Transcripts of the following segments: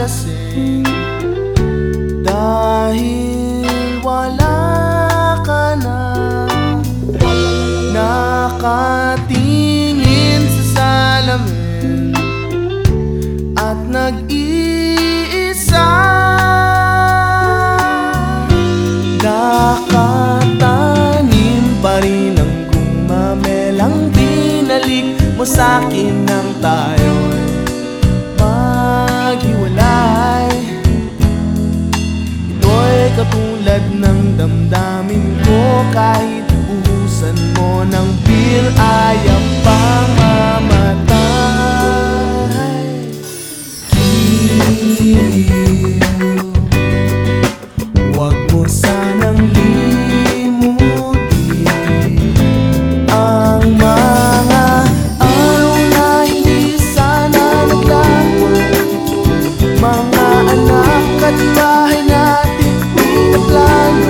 nalasing dahil wala ka na. Nakatingin sa salamin at nag-iisa. Nakatanim pa rin ang gumamelang binalik mo sa'kin nang tayo'y maghiwalay. Ito'y katulad ng damdamin ko, kahit buhusan mo ng beer ayaw pang mamatay. Giliw, huwag mo sanang limutin ang mga araw na hindi sana naglaho, mga anak at bahay natin pinaplano.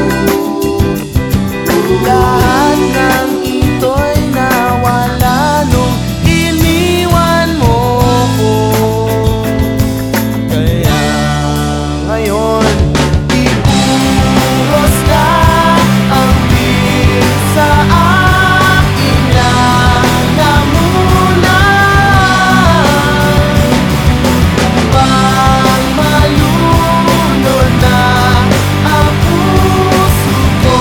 Lahat ng ito'y nawala nung iniwan mo ko. Kaya ngayon ibuhos na ang beer sa aking lalamunan. Pang malunod na ang puso ko,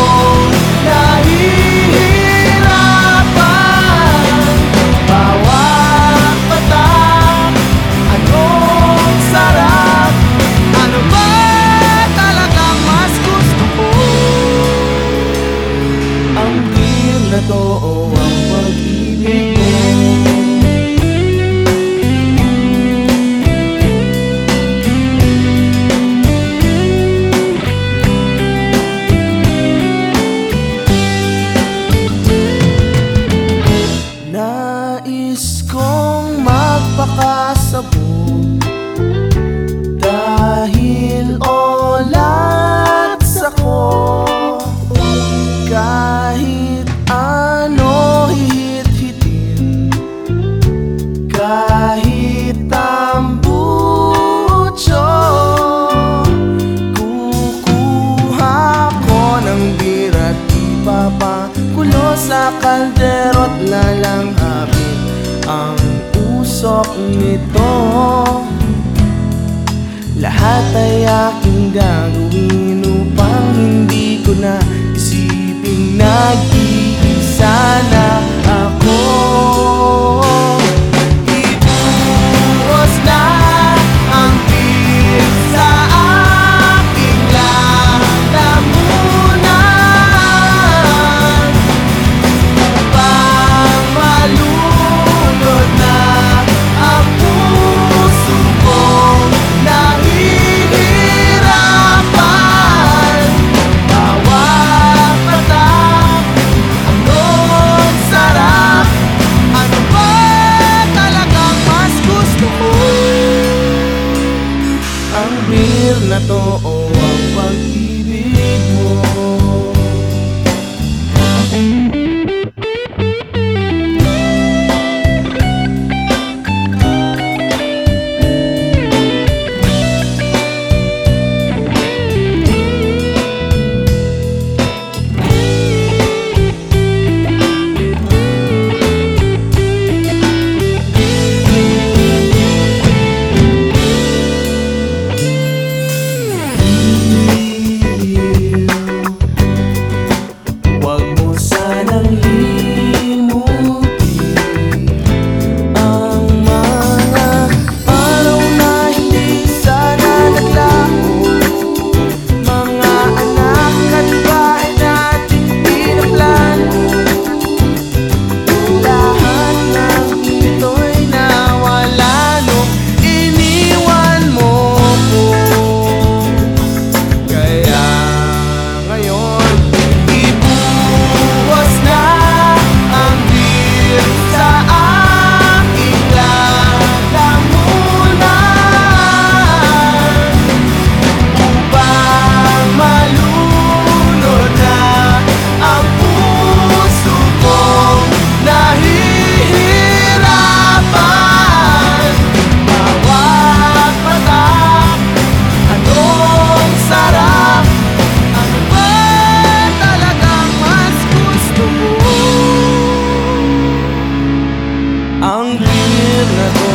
nahihirapan. Bawat patak, anong sarap. Ano ba talagang mas gusto ko? Ang beer na to o ang pag-ibig mo? Nais kong magpakasabog dahil olats ako. Kahit ano hihit-hitin, kahit tambucho, kukuha ko ng beer at ipapakulo sa kalderot. Lalanghapin ang usok nito. Lahat ay aking gagawin upang hindi ko na isiping nag-iisa na ako. Ibuhos na ang beer sa aking lalamunan. Pang malunod na ang puso ko, nahihirapan. Bawat patak, anong sarap. Ano ba talagang mas gusto ko? Ang beer na to o ang pag-ibig mo? na to